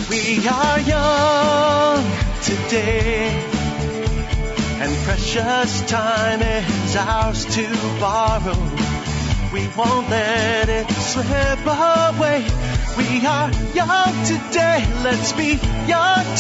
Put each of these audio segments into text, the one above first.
We are young today, and precious time is ours to borrow. We won't let it slip away. We are young today, let's be young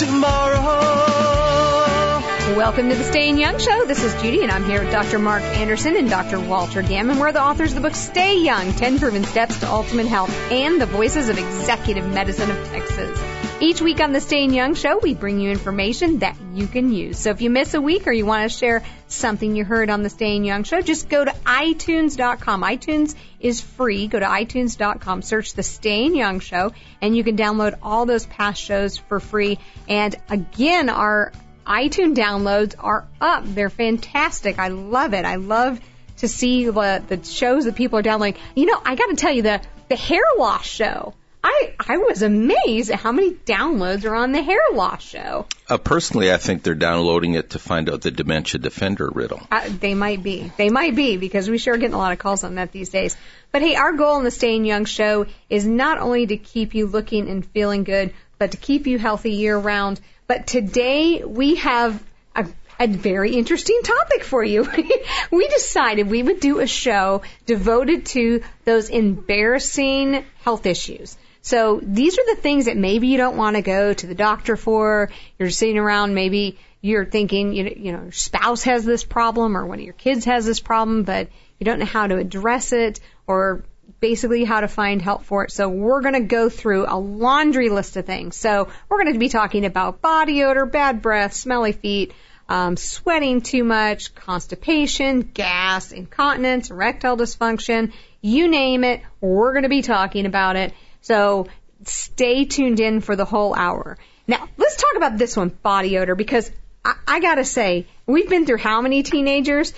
tomorrow. Welcome to the Staying Young Show. This is Judy, and I'm here with Dr. Mark Anderson and Dr. Walter Gammon. We're the authors of the book Stay Young, 10 Proven Steps to Ultimate Health, and the voices of Executive Medicine of Texas. Each week on the Staying Young Show, we bring you information that you can use. So if you miss a week or you want to share something you heard on the Staying Young Show, just go to iTunes.com. iTunes is free. Go to iTunes.com, search the Staying Young Show, and you can download all those past shows for free. And again, our iTunes downloads are up. They're fantastic. I love it. I love to see the shows that people are downloading. You know, I got to tell you, the hair loss show, I was amazed at how many downloads are on the hair loss show. Personally, I think they're downloading it to find out the Dementia Defender riddle. They might be. They might be, because we sure are getting a lot of calls on that these days. But hey, our goal in the Staying Young Show is not only to keep you looking and feeling good, but to keep you healthy year-round. But today we have a very interesting topic for you. We decided we would do a show devoted to those embarrassing health issues. So these are the things that maybe you don't want to go to the doctor for. You're sitting around, maybe you're thinking, you know, your spouse has this problem or one of your kids has this problem, but you don't know how to address it or basically how to find help for it. So we're going to go through a laundry list of things. So we're going to be talking about body odor, bad breath, smelly feet, sweating too much, constipation, gas, incontinence, erectile dysfunction, you name it, we're going to be talking about it. So stay tuned in for the whole hour. Now, let's talk about this one, body odor, because I got to say, we've been through how many teenagers?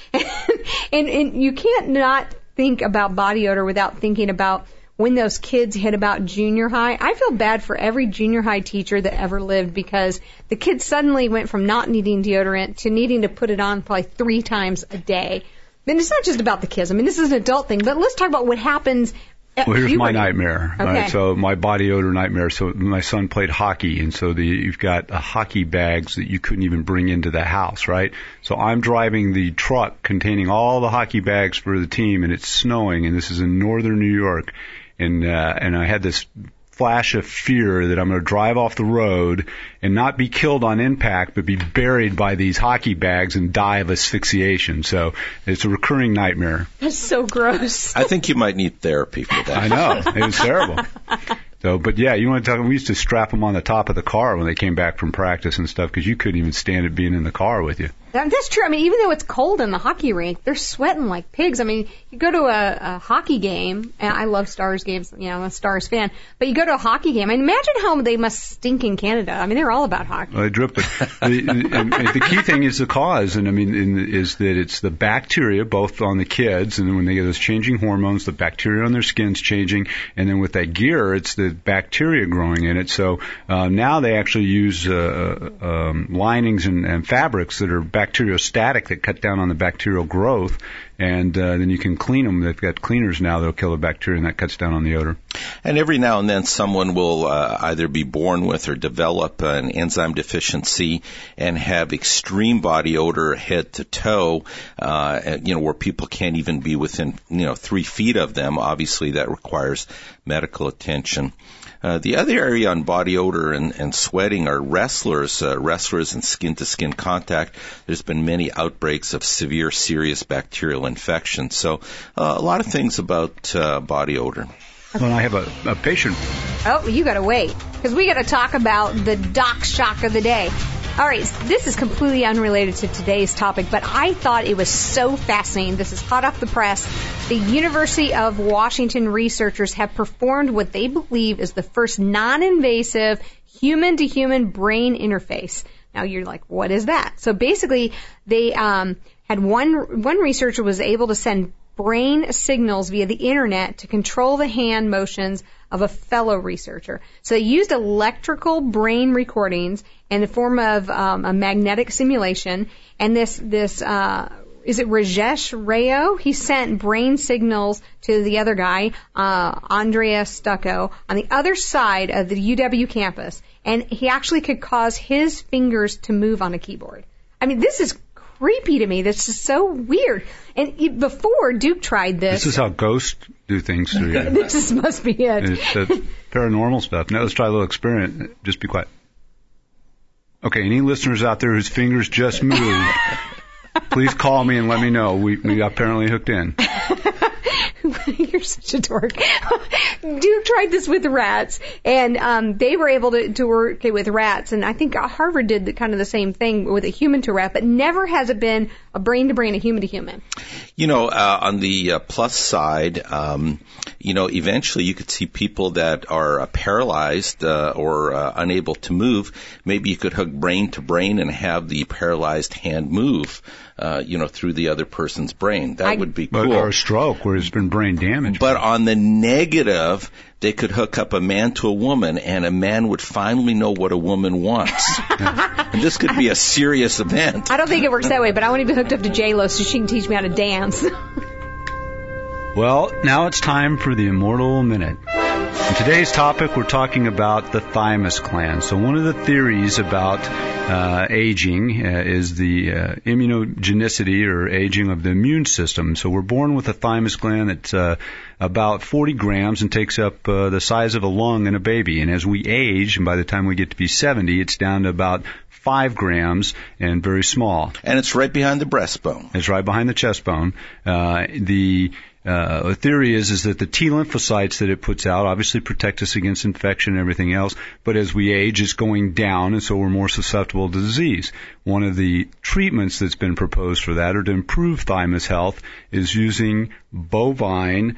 and you can't not think about body odor without thinking about when those kids hit about junior high. I feel bad for every junior high teacher that ever lived, because the kids suddenly went from not needing deodorant to needing to put it on probably 3 times a day. And it's not just about the kids. I mean, this is an adult thing, but let's talk about what happens. Well, here's my nightmare. Okay. Right? So my body odor nightmare. So my son played hockey, and so you've got hockey bags that you couldn't even bring into the house, right? So I'm driving the truck containing all the hockey bags for the team, and it's snowing, and this is in northern New York, and I had this flash of fear that I'm going to drive off the road and not be killed on impact, but be buried by these hockey bags and die of asphyxiation. So it's a recurring nightmare. That's so gross. I think you might need therapy for that. I know. It was terrible. So, but yeah, you want to talk, we used to strap them on the top of the car when they came back from practice and stuff, because you couldn't even stand it being in the car with you. That's true. I mean, even though it's cold in the hockey rink, they're sweating like pigs. I mean, you go to a hockey game, and I love Stars games, you know, I'm a Stars fan, but you go to a hockey game, and imagine how they must stink in Canada. I mean, they're all about hockey. Well, they drip it. The key thing is the cause, and I mean, is that it's the bacteria, both on the kids, and when they get those changing hormones, the bacteria on their skin's changing, and then with that gear, it's the bacteria growing in it. So now they actually use linings and fabrics that are bacteriostatic that cut down on the bacterial growth, and then you can clean them. They've got cleaners now that'll kill the bacteria, and that cuts down on the odor. And every now and then someone will either be born with or develop an enzyme deficiency and have extreme body odor head to toe, where people can't even be within 3 feet of them. Obviously, that requires medical attention. The other area on body odor and sweating are wrestlers and skin-to-skin contact. There's been many outbreaks of severe, serious bacterial infections. So a lot of things about body odor. Well, I have a patient. Oh, you got to wait, because we got to talk about the doc shock of the day. All right, this is completely unrelated to today's topic, but I thought it was so fascinating. This is hot off the press. The University of Washington researchers have performed what they believe is the first non-invasive human-to-human brain interface. Now you're like, what is that? So basically, they had one researcher was able to send brain signals via the internet to control the hand motions of a fellow researcher. So they used electrical brain recordings in the form of a magnetic simulation, and this is it Rajesh Rayo? He sent brain signals to the other guy, Andrea Stucco, on the other side of the UW campus, and he actually could cause his fingers to move on a keyboard. I mean, this is creepy to me. This is so weird. And before Duke tried this. This is how ghosts do things to you. This must be it. It's paranormal stuff. Now let's try a little experiment. Just be quiet. Okay, any listeners out there whose fingers just moved, please call me and let me know. We got apparently hooked in. You're such a dork. Duke tried this with rats, and they were able to work it with rats, and I think Harvard did kind of the same thing with a human to rat, but never has it been a brain to brain, a human to human. You know, on the plus side, you know, eventually you could see people that are paralyzed or unable to move. Maybe you could hook brain to brain and have the paralyzed hand move, you know, through the other person's brain. That would be cool. Or a stroke where there's been brain damage. But on the negative, they could hook up a man to a woman, and a man would finally know what a woman wants. And this could be a serious event. I don't think it works that way, but I want to be hooked up to J-Lo so she can teach me how to dance. Well, now it's time for the Immortal Minute. In today's topic, we're talking about the thymus gland. So one of the theories about aging is the immunogenicity or aging of the immune system. So we're born with a thymus gland that's about 40 grams and takes up the size of a lung in a baby. And as we age, and by the time we get to be 70, it's down to about 5 grams and very small. And it's right behind the breastbone. It's right behind the chest bone. The theory is that the T lymphocytes that it puts out obviously protect us against infection and everything else, but as we age, it's going down, and so we're more susceptible to disease. One of the treatments that's been proposed for that, or to improve thymus health, is using bovine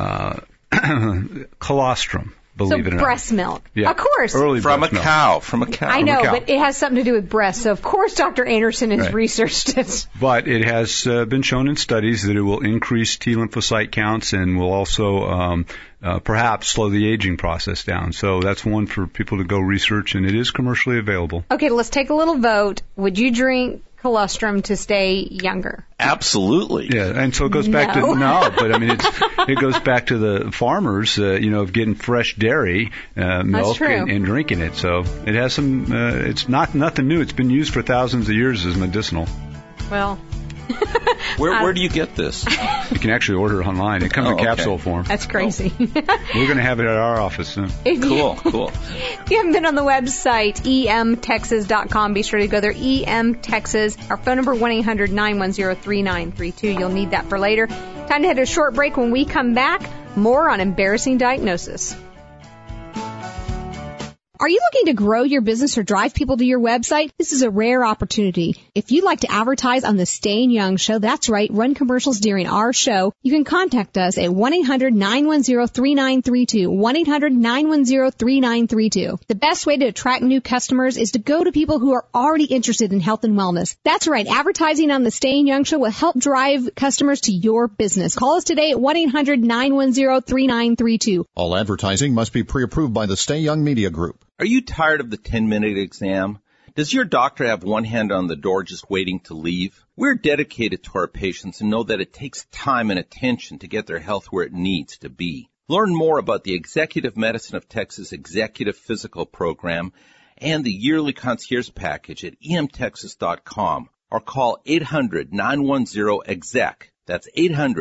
colostrum. Believe it or not. Breast milk. Yeah. Of course. From a cow. I know, but it has something to do with breasts, so of course Dr. Anderson has researched it. But it has been shown in studies that it will increase T lymphocyte counts and will also perhaps slow the aging process down. So that's one for people to go research, and it is commercially available. Okay, let's take a little vote. Would you drink colostrum to stay younger? Absolutely. Yeah, and so it goes back to but I mean it goes back to the farmers, of getting fresh dairy milk and drinking it. So it has some. It's nothing new. It's been used for thousands of years as medicinal. Well. Where do you get this? You can actually order it online. It comes in capsule form. That's crazy. We're going to have it at our office soon. Cool. If you haven't been on the website, emtexas.com, be sure to go there. EM Texas. Our phone number, 1-800-910-3932. You'll need that for later. Time to head to a short break. When we come back, more on embarrassing diagnosis. Are you looking to grow your business or drive people to your website? This is a rare opportunity. If you'd like to advertise on the Staying Young Show, that's right, run commercials during our show, you can contact us at 1-800-910-3932, 1-800-910-3932. The best way to attract new customers is to go to people who are already interested in health and wellness. That's right, advertising on the Staying Young Show will help drive customers to your business. Call us today at 1-800-910-3932. All advertising must be pre-approved by the Stay Young Media Group. Are you tired of the 10-minute exam? Does your doctor have one hand on the door just waiting to leave? We're dedicated to our patients and know that it takes time and attention to get their health where it needs to be. Learn more about the Executive Medicine of Texas Executive Physical Program and the yearly concierge package at emtexas.com or call 800-910-EXEC. That's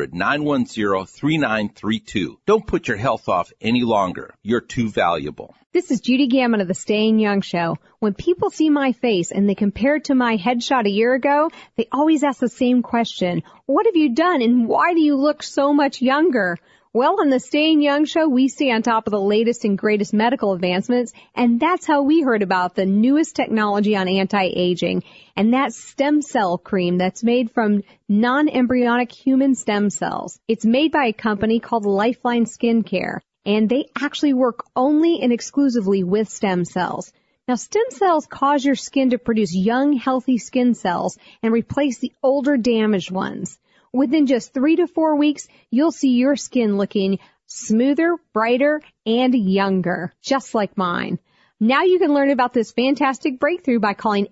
800-910-3932. Don't put your health off any longer. You're too valuable. This is Judy Gammon of the Staying Young Show. When people see my face and they compare it to my headshot a year ago, they always ask the same question. What have you done and why do you look so much younger? Well, on the Staying Young Show, we stay on top of the latest and greatest medical advancements, and that's how we heard about the newest technology on anti-aging, and that's stem cell cream that's made from non-embryonic human stem cells. It's made by a company called Lifeline Skincare, and they actually work only and exclusively with stem cells. Now, stem cells cause your skin to produce young, healthy skin cells and replace the older, damaged ones. Within just 3 to 4 weeks, you'll see your skin looking smoother, brighter, and younger, just like mine. Now you can learn about this fantastic breakthrough by calling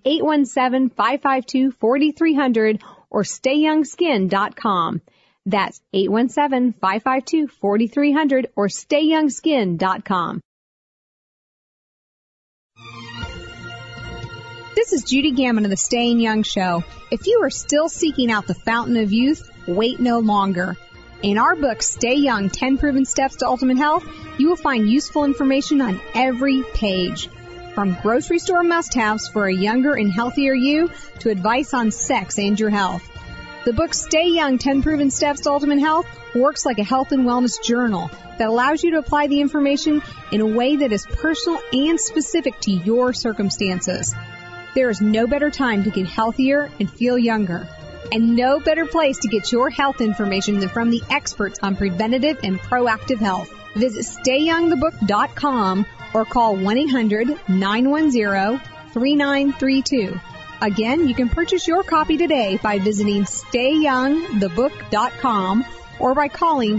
817-552-4300 or stayyoungskin.com. That's 817-552-4300 or stayyoungskin.com. This is Judy Gammon of the Staying Young Show. If you are still seeking out the fountain of youth, wait no longer. In our book, Stay Young, 10 Proven Steps to Ultimate Health, you will find useful information on every page. From grocery store must-haves for a younger and healthier you to advice on sex and your health. The book, Stay Young, 10 Proven Steps to Ultimate Health, works like a health and wellness journal that allows you to apply the information in a way that is personal and specific to your circumstances. There is no better time to get healthier and feel younger. And no better place to get your health information than from the experts on preventative and proactive health. Visit StayYoungTheBook.com or call 1-800-910-3932. Again, you can purchase your copy today by visiting StayYoungTheBook.com or by calling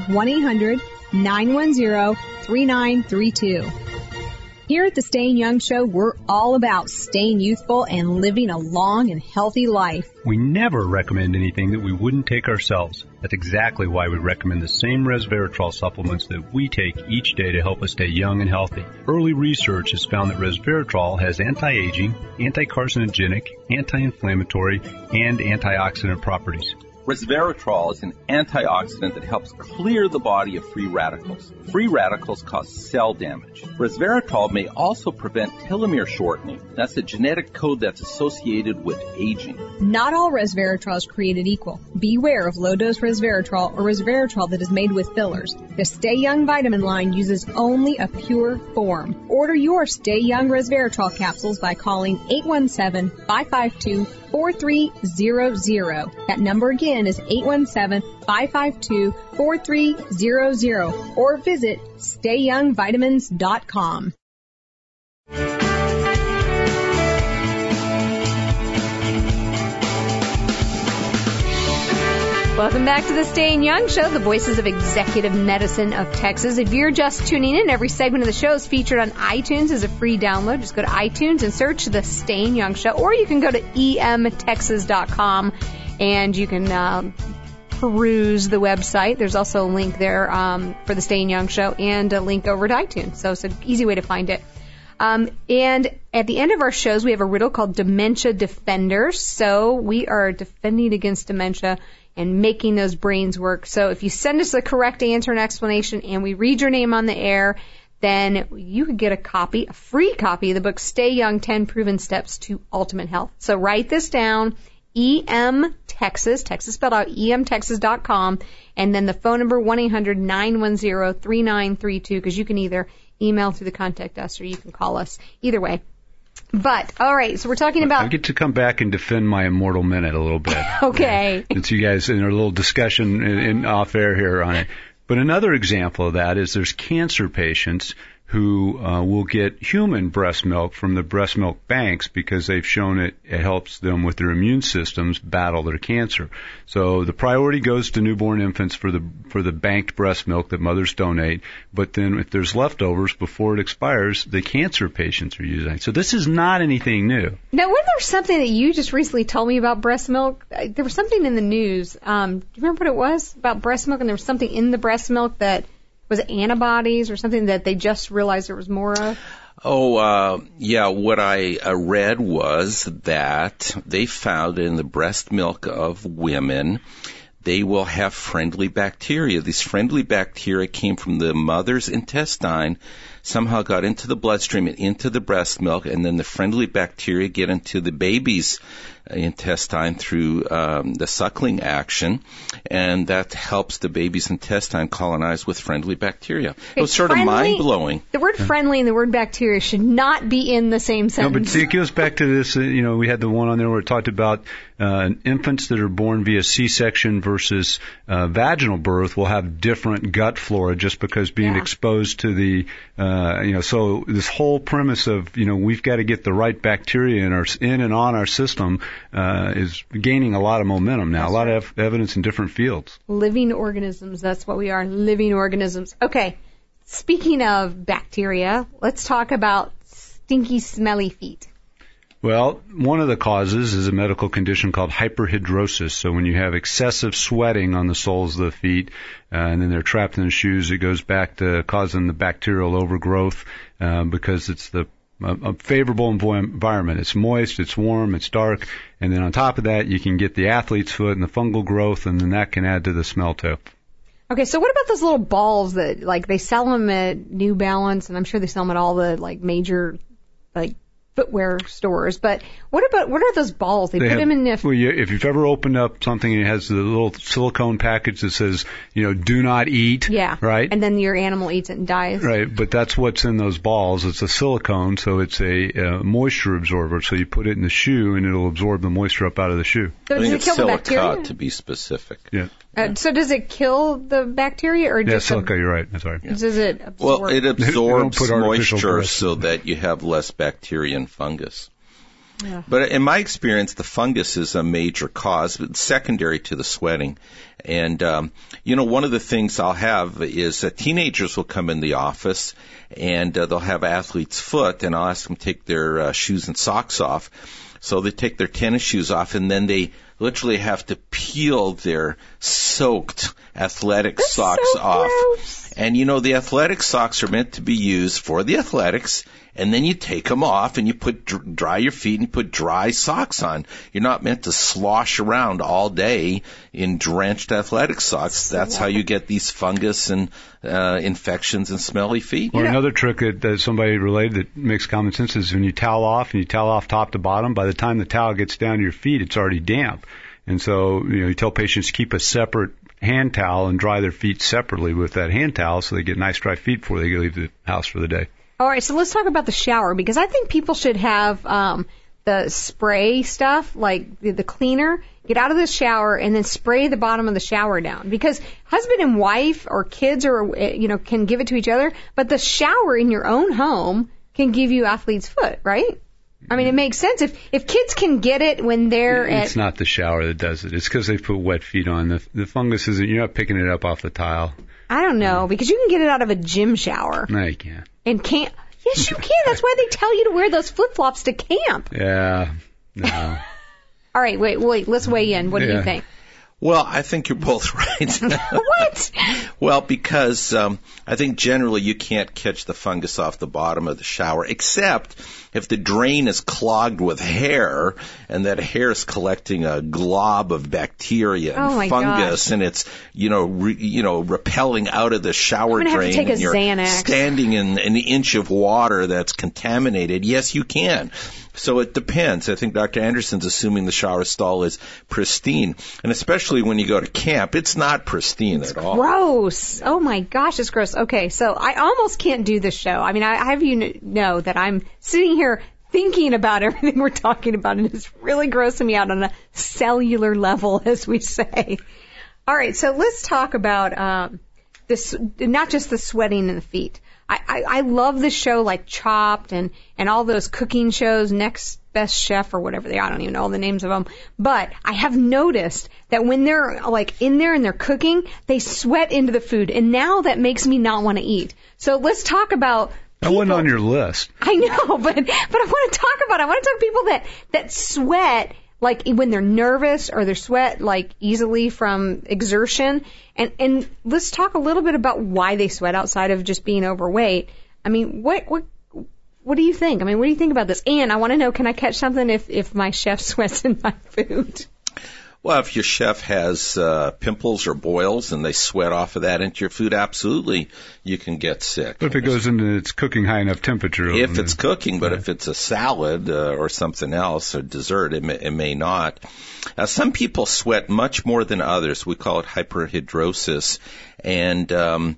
1-800-910-3932. Here at the Staying Young Show, we're all about staying youthful and living a long and healthy life. We never recommend anything that we wouldn't take ourselves. That's exactly why we recommend the same resveratrol supplements that we take each day to help us stay young and healthy. Early research has found that resveratrol has anti-aging, anti-carcinogenic, anti-inflammatory, and antioxidant properties. Resveratrol is an antioxidant that helps clear the body of free radicals. Free radicals cause cell damage. Resveratrol may also prevent telomere shortening. That's a genetic code that's associated with aging. Not all resveratrol is created equal. Beware of low-dose resveratrol or resveratrol that is made with fillers. The Stay Young vitamin line uses only a pure form. Order your Stay Young resveratrol capsules by calling 817-552-4300. That number again is 817-552-4300 or visit StayYoungVitamins.com. Welcome back to the Staying Young Show, the voices of executive medicine of Texas. If you're just tuning in, every segment of the show is featured on iTunes as a free download. Just go to iTunes and search the Staying Young Show, or you can go to emtexas.com and you can peruse the website. There's also a link there for the Staying Young Show and a link over to iTunes. So it's an easy way to find it. And at the end of our shows, we have a riddle called Dementia Defenders. So we are defending against dementia and making those brains work. So if you send us the correct answer and explanation and we read your name on the air, then you could get a free copy of the book Stay Young, 10 Proven Steps to Ultimate Health. So write this down, EMTexas, Texas spelled out, emtexas.com, and then the phone number 1-800-910-3932, because you can either email through the contact us or you can call us. Either way. But, all right, so we're talking about... I get to come back and defend my immortal minute a little bit. Okay. Since you guys in a little discussion in off air here on it. But another example of that is there's cancer patients who will get human breast milk from the breast milk banks because they've shown it helps them with their immune systems battle their cancer. So the priority goes to newborn infants for the banked breast milk that mothers donate. But then if there's leftovers before it expires, the cancer patients are using it. So this is not anything new. Now, wasn't there something that you just recently told me about breast milk? There was something in the news. Do you remember what it was about breast milk? And there was something in the breast milk that was it antibodies or something that they just realized there was more of? Yeah, what I read was that they found in the breast milk of women, they will have friendly bacteria. These friendly bacteria came from the mother's intestine, somehow got into the bloodstream and into the breast milk, and then the friendly bacteria get into the baby's intestine through the suckling action, and that helps the baby's intestine colonize with friendly bacteria. It was sort of mind-blowing. The word friendly and the word bacteria should not be in the same sentence. No, but see, it goes back to this, we had the one on there where it talked about infants that are born via C-section versus vaginal birth will have different gut flora just because being exposed to the, so this whole premise of, we've got to get the right bacteria in and on our system is gaining a lot of momentum now, a lot of evidence in different fields. Living organisms, that's what we are, living organisms. Okay, speaking of bacteria, let's talk about stinky, smelly feet? Well, one of the causes is a medical condition called hyperhidrosis. So when you have excessive sweating on the soles of the feet, and then they're trapped in the shoes, it goes back to causing the bacterial overgrowth because it's a favorable environment. It's moist, it's warm, it's dark, and then on top of that, you can get the athlete's foot and the fungal growth, and then that can add to the smell too. Okay, so what about those little balls that, like, they sell them at New Balance, and I'm sure they sell them at all the, like, major, like, footwear stores, but what are those balls? They put them in the... Well, if you've ever opened up something and it has the little silicone package that says, do not eat. Yeah. Right? And then your animal eats it and dies. Right, but that's what's in those balls. It's a silicone, so it's a moisture absorber. So you put it in the shoe and it'll absorb the moisture up out of the shoe. So does it kill the bacteria? To be specific. Yeah. So does it kill the bacteria or just... Yeah, silica, you're right. I'm sorry. Does it absorb? Well, it absorbs moisture breath. so that you have less bacteria and fungus. Yeah. But in my experience, the fungus is a major cause, but secondary to the sweating. And, one of the things I'll have is that teenagers will come in the office and they'll have athlete's foot, and I'll ask them to take their shoes and socks off. So they take their tennis shoes off, and then they literally have to peel their soaked athletic socks off. Gross. And, the athletic socks are meant to be used for the athletics, and then you take them off and you dry your feet and you put dry socks on. You're not meant to slosh around all day in drenched athletic socks. That's how you get these fungus and infections and smelly feet. Or another trick that somebody related that makes common sense is when you towel off and you towel off top to bottom, by the time the towel gets down to your feet, it's already damp. And so, you tell patients to keep a separate hand towel and dry their feet separately with that hand towel so they get nice dry feet before they leave the house for the day. All right, so let's talk about the shower, because I think people should have the spray stuff, like the cleaner, get out of the shower and then spray the bottom of the shower down. Because husband and wife or kids can give it to each other, but the shower in your own home can give you athlete's foot, right? I mean, it makes sense. If kids can get it when they're It's not the shower that does it. It's because they put wet feet on. The fungus isn't, you're not picking it up off the tile. I don't know, because you can get it out of a gym shower. No, you can't. And can't. Yes, you can. That's why they tell you to wear those flip-flops to camp. Yeah. No. All right, wait. Let's weigh in. What do you think? Well, I think you're both right. What? Well, because I think generally you can't catch the fungus off the bottom of the shower, except if the drain is clogged with hair and that hair is collecting a glob of bacteria and fungus, and it's repelling out of the shower drain, and you're Xanax. Standing in an inch of water that's contaminated. Yes, you can. So it depends. I think Dr. Anderson's assuming the shower stall is pristine. And especially when you go to camp, it's not pristine at all. Gross. Oh, my gosh, it's gross. Okay, so I almost can't do this show. I mean, I have you know that I'm sitting here thinking about everything we're talking about, and it's really grossing me out on a cellular level, as we say. All right, so let's talk about this, not just the sweating in the feet. I love the show like Chopped and all those cooking shows, Next Best Chef or whatever I don't even know all the names of them. But I have noticed that when they're like in there and they're cooking, they sweat into the food. And now that makes me not want to eat. So let's talk about people. That wasn't on your list. I know, but I want to talk people that sweat like when they're nervous or they sweat like easily from exertion. And let's talk a little bit about why they sweat outside of just being overweight. I mean, what do you think? I mean, what do you think about this? And I want to know, can I catch something if my chef sweats in my food? Well, if your chef has pimples or boils and they sweat off of that into your food, absolutely you can get sick. But if it goes into its cooking high enough temperature. If it's cooking, but if it's a salad or something else or dessert, it may not. Some people sweat much more than others. We call it hyperhidrosis. And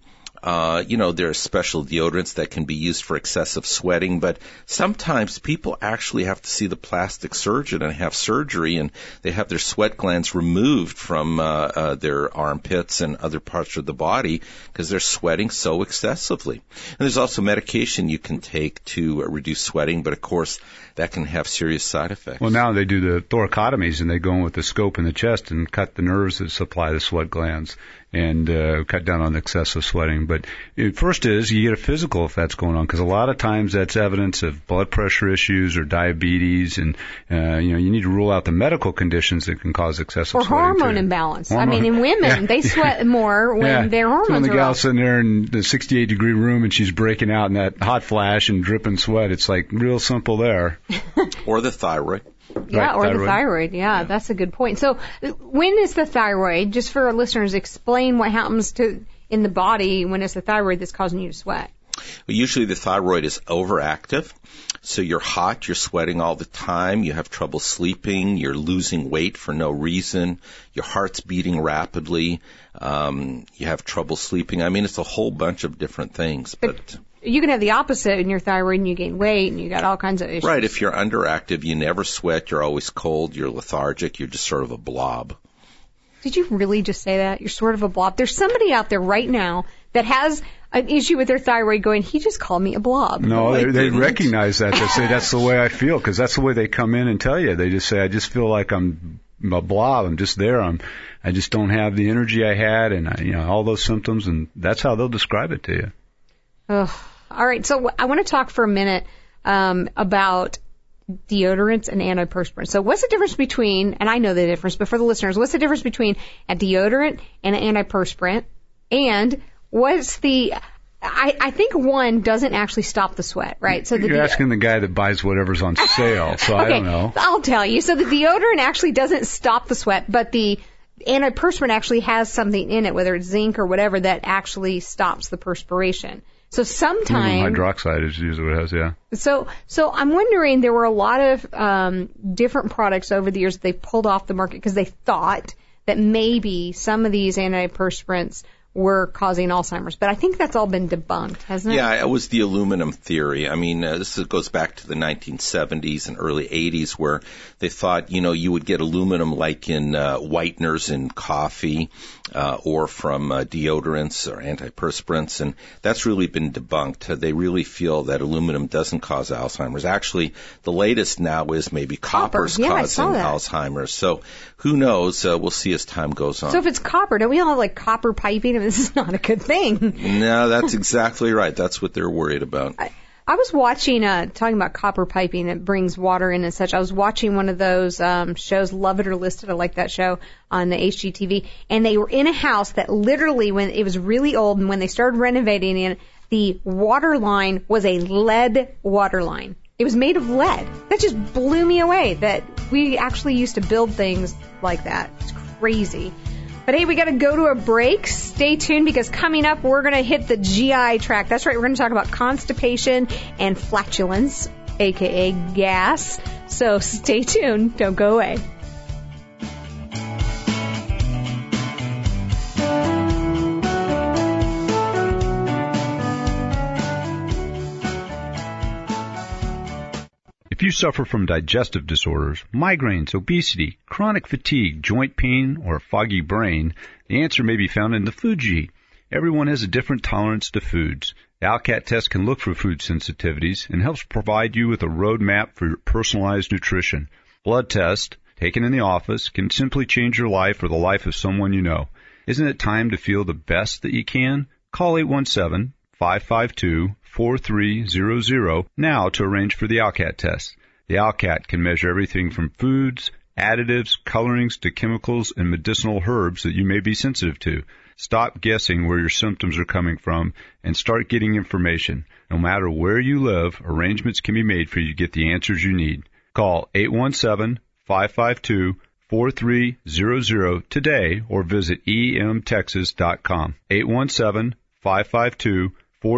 there are special deodorants that can be used for excessive sweating, but sometimes people actually have to see the plastic surgeon and have surgery, and they have their sweat glands removed from their armpits and other parts of the body because they're sweating so excessively. And there's also medication you can take to reduce sweating, but of course that can have serious side effects. Well, now they do the thoracotomies, and they go in with the scope in the chest and cut the nerves that supply the sweat glands. and cut down on excessive sweating. But first is you get a physical if that's going on, because a lot of times that's evidence of blood pressure issues or diabetes, and you need to rule out the medical conditions that can cause excessive or sweating. Or hormone imbalance. I mean, in women, they sweat more when their hormones when the are gal's off. sitting there in the 68-degree room and she's breaking out in that hot flash and dripping sweat, it's like real simple there. Or the thyroid. Yeah, Right, or thyroid. the thyroid. Yeah, that's a good point. So when is the thyroid, just for our listeners, explain what happens in the body when it's the thyroid that's causing you to sweat. Well, usually the thyroid is overactive. So you're hot, you're sweating all the time, you have trouble sleeping, you're losing weight for no reason, your heart's beating rapidly, you have trouble sleeping. I mean, it's a whole bunch of different things. But you can have the opposite in your thyroid and you gain weight and you got all kinds of issues. right, if you're underactive, you never sweat, you're always cold, you're lethargic, you're just sort of a blob. Did you really just say that? You're sort of a blob. There's somebody out there right now that has an issue with their thyroid going, he just called me a blob. No, I they didn't. recognize that. They say that's the way I feel, because that's the way they come in and tell you. They just say, I just feel like I'm a blob. I'm just there. I just don't have the energy I had, and all those symptoms, and that's how they'll describe it to you. Ugh. All right, so I want to talk for a minute about deodorants and antiperspirants. So what's the difference between, and I know the difference, but for the listeners, what's the difference between a deodorant and an antiperspirant? And what's the, I think one doesn't actually stop the sweat, right? So You're asking the guy that buys whatever's on sale, so okay, I don't know. I'll tell you. So the deodorant actually doesn't stop the sweat, but the antiperspirant actually has something in it, whether it's zinc or whatever, that actually stops the perspiration. So sometimes Hydroxide is usually what it has, yeah. So I'm wondering, there were a lot of different products over the years that they pulled off the market because they thought that maybe some of these antiperspirants were causing Alzheimer's. But I think that's all been debunked, hasn't it? Yeah, it was the aluminum theory. I mean, this goes back to the 1970s and early 80s, where they thought, you would get aluminum like in whiteners in coffee or from deodorants or antiperspirants, and that's really been debunked. They really feel that aluminum doesn't cause Alzheimer's. Actually, the latest now is maybe copper's causing Alzheimer's. So who knows? We'll see as time goes on. So if it's copper, don't we all have like copper piping? I mean, this is not a good thing. No, that's exactly right. That's what they're worried about. I was watching, talking about copper piping that brings water in and such. I was watching one of those shows, Love It or List It. I like that show on the HGTV. And they were in a house that literally, when it was really old and when they started renovating it, the water line was a lead water line. It was made of lead. That just blew me away that we actually used to build things like that. It's crazy. But hey, we got to go to a break. Stay tuned, because coming up, we're going to hit the GI tract. That's right. We're going to talk about constipation and flatulence, aka gas. So stay tuned. Don't go away. If you suffer from digestive disorders, migraines, obesity, chronic fatigue, joint pain, or a foggy brain, the answer may be found in the food you eat. Everyone has a different tolerance to foods. The ALCAT test can look for food sensitivities and helps provide you with a roadmap for your personalized nutrition. Blood test, taken in the office, can simply change your life or the life of someone you know. Isn't it time to feel the best that you can? Call 817-552-4300 now to arrange for the ALCAT test. The ALCAT can measure everything from foods, additives, colorings to chemicals and medicinal herbs that you may be sensitive to. Stop guessing where your symptoms are coming from and start getting information. No matter where you live, arrangements can be made for you to get the answers you need. Call 817-552-4300 today or visit emtexas.com. 817-552-4300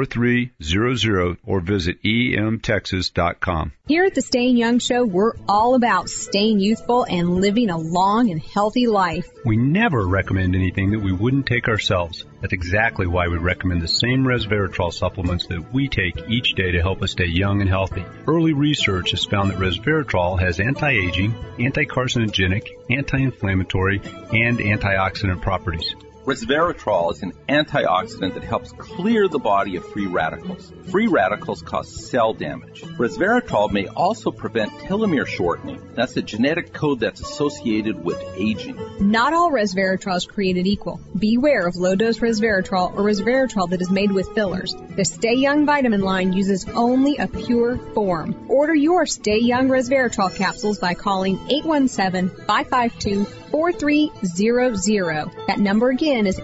or visit emtexas.com. Here at the Staying Young Show, we're all about staying youthful and living a long and healthy life. We never recommend anything that we wouldn't take ourselves. That's exactly why we recommend the same resveratrol supplements that we take each day to help us stay young and healthy. Early research has found that resveratrol has anti-aging, anti-carcinogenic, anti-inflammatory, and antioxidant properties. Resveratrol is an antioxidant that helps clear the body of free radicals. Free radicals cause cell damage. Resveratrol may also prevent telomere shortening. That's a genetic code that's associated with aging. Not all resveratrol is created equal. Beware of low-dose resveratrol or resveratrol that is made with fillers. The Stay Young vitamin line uses only a pure form. Order your Stay Young resveratrol capsules by calling 817-552-4300. That number again is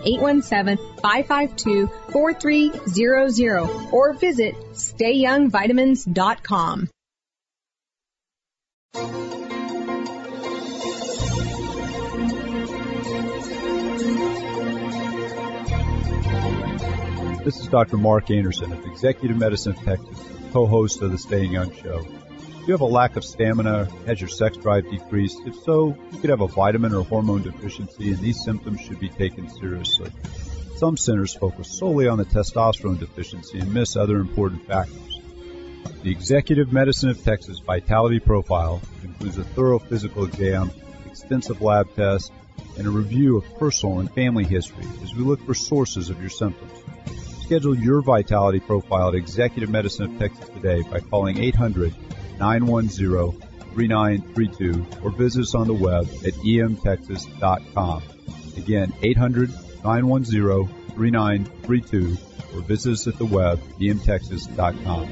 817-552-4300 or visit StayYoungVitamins.com. This is Dr. Mark Anderson of Executive Medicine of Texas, co-host of the Staying Young Show. If you have a lack of stamina, has your sex drive decreased? If so, you could have a vitamin or hormone deficiency, and these symptoms should be taken seriously. Some centers focus solely on the testosterone deficiency and miss other important factors. The Executive Medicine of Texas Vitality Profile includes a thorough physical exam, extensive lab tests, and a review of personal and family history as we look for sources of your symptoms. Schedule your Vitality Profile at Executive Medicine of Texas today by calling 800-910-3932 or visit us on the web at emtexas.com. Again, 800-910-3932 or visit us at the web, emtexas.com.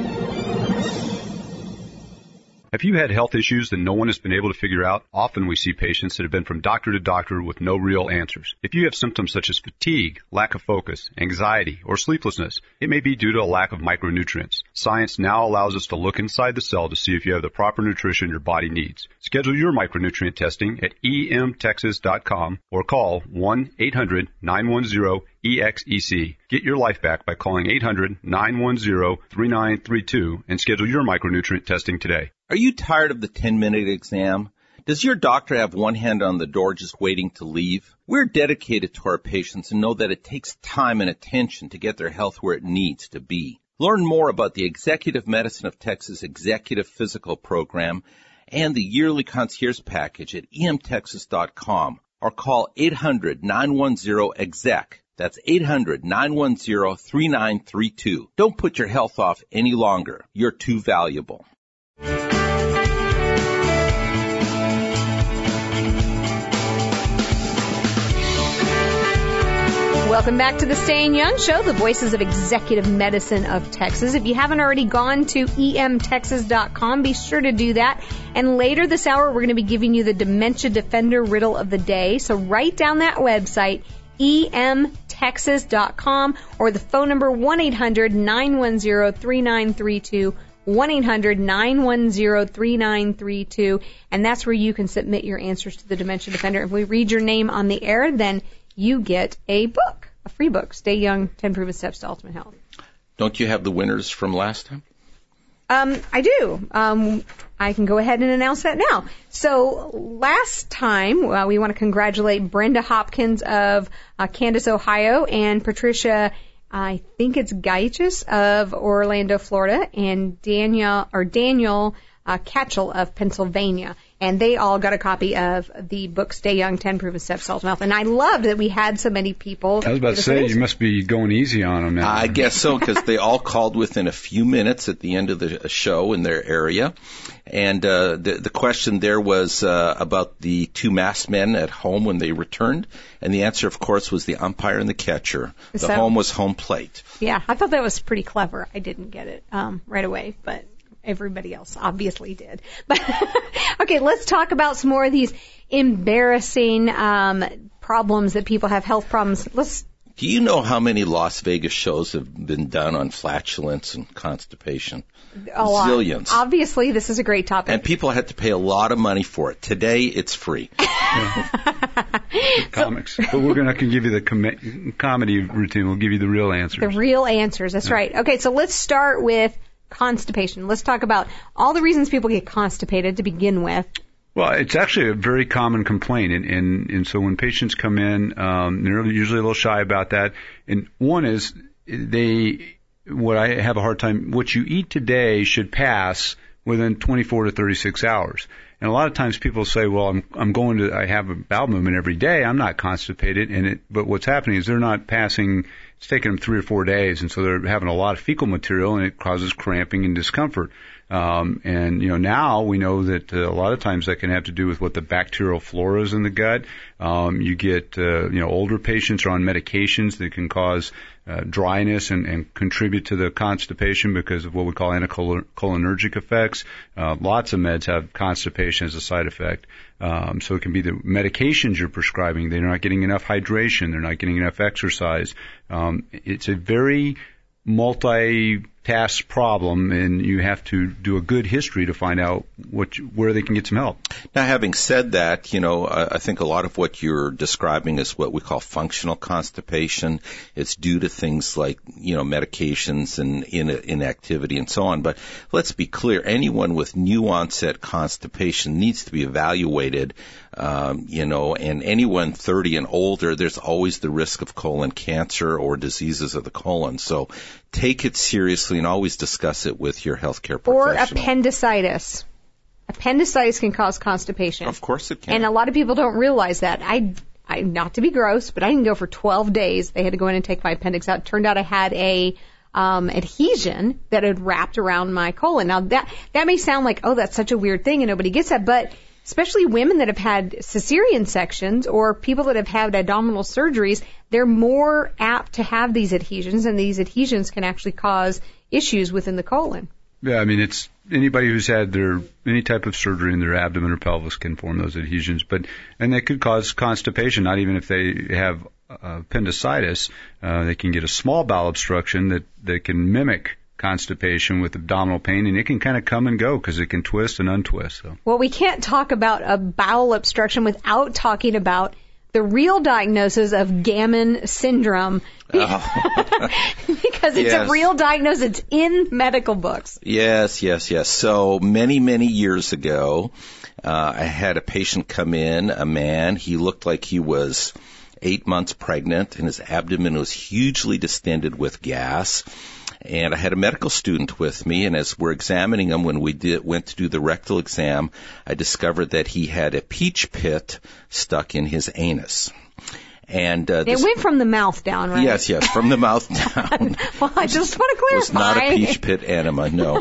Have you had health issues that no one has been able to figure out? Often we see patients that have been from doctor to doctor with no real answers. If you have symptoms such as fatigue, lack of focus, anxiety, or sleeplessness, it may be due to a lack of micronutrients. Science now allows us to look inside the cell to see if you have the proper nutrition your body needs. Schedule your micronutrient testing at emtexas.com or call 1-800-910-EXEC. Get your life back by calling 800-910-3932 and schedule your micronutrient testing today. Are you tired of the 10-minute exam? Does your doctor have one hand on the door just waiting to leave? We're dedicated to our patients and know that it takes time and attention to get their health where it needs to be. Learn more about the Executive Medicine of Texas Executive Physical Program and the yearly concierge package at emtexas.com or call 800-910-EXEC. That's 800-910-3932. Don't put your health off any longer. You're too valuable. Welcome back to the Staying Young Show, the voices of Executive Medicine of Texas. If you haven't already gone to emtexas.com, be sure to do that. And later this hour, we're going to be giving you the Dementia Defender Riddle of the Day. So write down that website, emtexas.com, or the phone number 1-800-910-3932, 1-800-910-3932, and that's where you can submit your answers to the Dementia Defender. If we read your name on the air, then you get a book, a free book, Stay Young, 10 Proven Steps to Ultimate Health. Don't you have the winners from last time? I do. I can go ahead and announce that now. So last time, we want to congratulate Brenda Hopkins of Candace, Ohio, and Patricia, I think it's Gaichis of Orlando, Florida, and Daniel Catchell of Pennsylvania. And they all got a copy of the book Stay Young, 10 Proven Steps to Ultimate Health. And I loved that we had so many people. I was about to say, you must be going easy on them now. I guess so, because they all called within a few minutes at the end of the show in their area. And the question there was about the two masked men at home when they returned. And the answer, of course, was the umpire and the catcher. The home was home plate. Yeah, I thought that was pretty clever. I didn't get it right away, but everybody else obviously did. But okay, let's talk about some more of these embarrassing problems that people have, health problems. Do you know how many Las Vegas shows have been done on flatulence and constipation? A lot. Zillions. Obviously, this is a great topic. And people had to pay a lot of money for it. Today, it's free. Comics. But we're not going to give you the comedy routine. We'll give you the real answers. The real answers. That's right. Okay, so let's start with constipation. Let's talk about all the reasons people get constipated to begin with. Well, it's actually a very common complaint, and so when patients come in, they're usually a little shy about that. And one is what I have a hard time, what you eat today should pass within 24 to 36 hours. And a lot of times people say, well, I have a bowel movement every day. I'm not constipated. But what's happening is they're not passing, it's taking them 3 or 4 days. And so they're having a lot of fecal material, and it causes cramping and discomfort. Now we know that a lot of times that can have to do with what the bacterial flora is in the gut. You get, older patients are on medications that can cause dryness and contribute to the constipation because of what we call anticholinergic effects. Lots of meds have constipation as a side effect. So it can be the medications you're prescribing. They're not getting enough hydration. They're not getting enough exercise. It's a very multi-task problem, and you have to do a good history to find out where they can get some help. Now, having said that, I think a lot of what you're describing is what we call functional constipation. It's due to things like, medications and inactivity and so on. But let's be clear, anyone with new onset constipation needs to be evaluated, and anyone 30 and older, there's always the risk of colon cancer or diseases of the colon. So take it seriously and always discuss it with your healthcare professional. Or appendicitis. Appendicitis can cause constipation. Of course it can. And a lot of people don't realize that. I not to be gross, but I didn't go for 12 days. They had to go in and take my appendix out. It turned out I had a adhesion that had wrapped around my colon. Now that may sound like, oh, that's such a weird thing and nobody gets that, but especially women that have had cesarean sections or people that have had abdominal surgeries, they're more apt to have these adhesions, and these adhesions can actually cause issues within the colon. Yeah, I mean, it's anybody who's had any type of surgery in their abdomen or pelvis can form those adhesions, and they could cause constipation, not even if they have appendicitis. They can get a small bowel obstruction that can mimic constipation with abdominal pain, and it can kind of come and go because it can twist and untwist. So. Well, we can't talk about a bowel obstruction without talking about the real diagnosis of Gamman syndrome because it's a real diagnosis. It's in medical books. Yes. So many years ago, I had a patient come in, a man. He looked like he was 8 months pregnant, and his abdomen was hugely distended with gas. And I had a medical student with me, and as we're examining him, when we went to do the rectal exam, I discovered that he had a peach pit stuck in his anus. And it went from the mouth down, right? Yes, from the mouth down. Well, I just want to clarify. It was not a peach pit enema, no.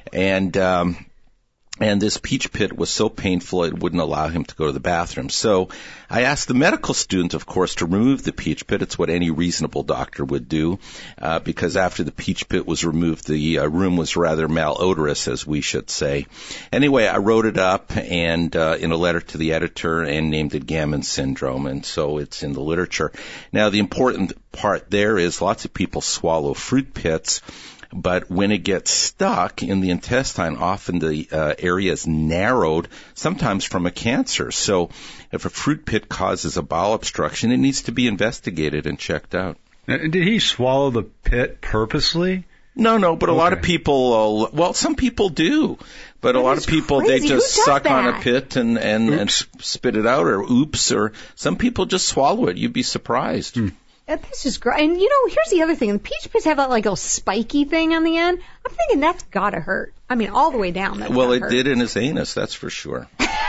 And this peach pit was so painful it wouldn't allow him to go to the bathroom. So I asked the medical student, of course, to remove the peach pit. It's what any reasonable doctor would do, because after the peach pit was removed, the room was rather malodorous, as we should say. Anyway, I wrote it up and in a letter to the editor and named it Gamman syndrome, and so it's in the literature. Now, the important part there is lots of people swallow fruit pits, but when it gets stuck in the intestine, often the area is narrowed, sometimes from a cancer. So if a fruit pit causes a bowel obstruction, it needs to be investigated and checked out. Now, did he swallow the pit purposely? No, but a lot of people, some people do, but a lot of people, crazy. They just suck that? on a pit and spit it out, or some people just swallow it. You'd be surprised. That's just great. And, here's the other thing. The peach pits have that, like, a spiky thing on the end. I'm thinking that's got to hurt. I mean, all the way down. Well, it did in his anus, that's for sure.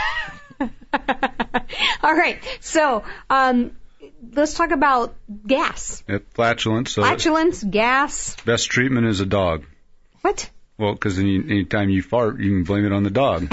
All right. So, let's talk about gas. Flatulence. Flatulence, gas. Best treatment is a dog. What? Well, because anytime you fart, you can blame it on the dog.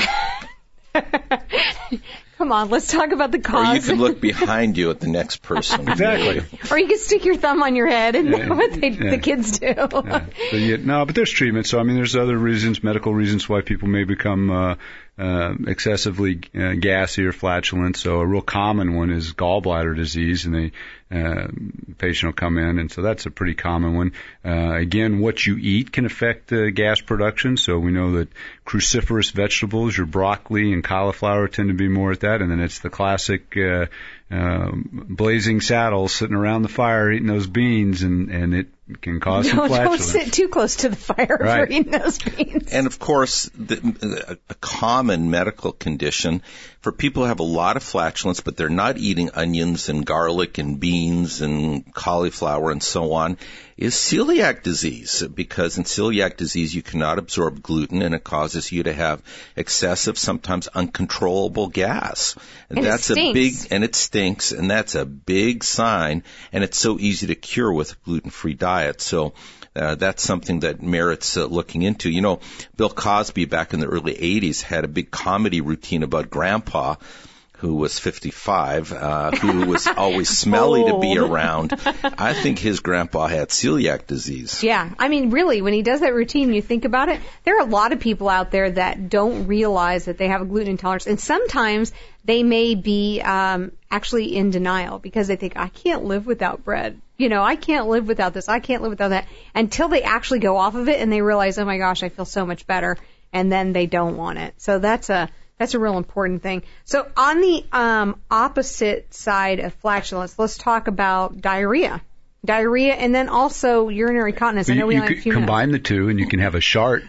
Come on, let's talk about the cause. Or you can look behind you at the next person. Exactly. Or you can stick your thumb on your head, and that's what the kids do. Yeah. But there's treatment. So, I mean, there's other reasons, medical reasons why people may become excessively gassy or flatulent. So a real common one is gallbladder disease, and the patient will come in, and so that's a pretty common one. Again, what you eat can affect gas production. So we know that cruciferous vegetables, your broccoli and cauliflower, tend to be more at that, and then it's the classic blazing saddle sitting around the fire eating those beans, and it can cause some flatulence. Don't sit too close to the fire for eating those beans. And of course, a common medical condition for people who have a lot of flatulence, but they're not eating onions and garlic and beans and cauliflower and so on, is celiac disease, because in celiac disease you cannot absorb gluten and it causes you to have excessive, sometimes uncontrollable gas. And that's it a big, stinks. and it stinks, and that's a big sign, and it's so easy to cure with a gluten-free diet. So that's something that merits looking into. You know, Bill Cosby back in the early 80s had a big comedy routine about Grandpa, who was 55, who was always smelly to be around. I think his grandpa had celiac disease. Yeah, I mean, really, when he does that routine, you think about it, there are a lot of people out there that don't realize that they have a gluten intolerance, and sometimes they may be actually in denial because they think, I can't live without bread. You know, I can't live without this. I can't live without that. Until they actually go off of it and they realize, oh my gosh, I feel so much better, and then they don't want it. So that's a real important thing. So on the opposite side of flatulence, let's talk about diarrhea. Diarrhea and then also urinary continence. I know we only have a few minutes. Combine the two and you can have a shart.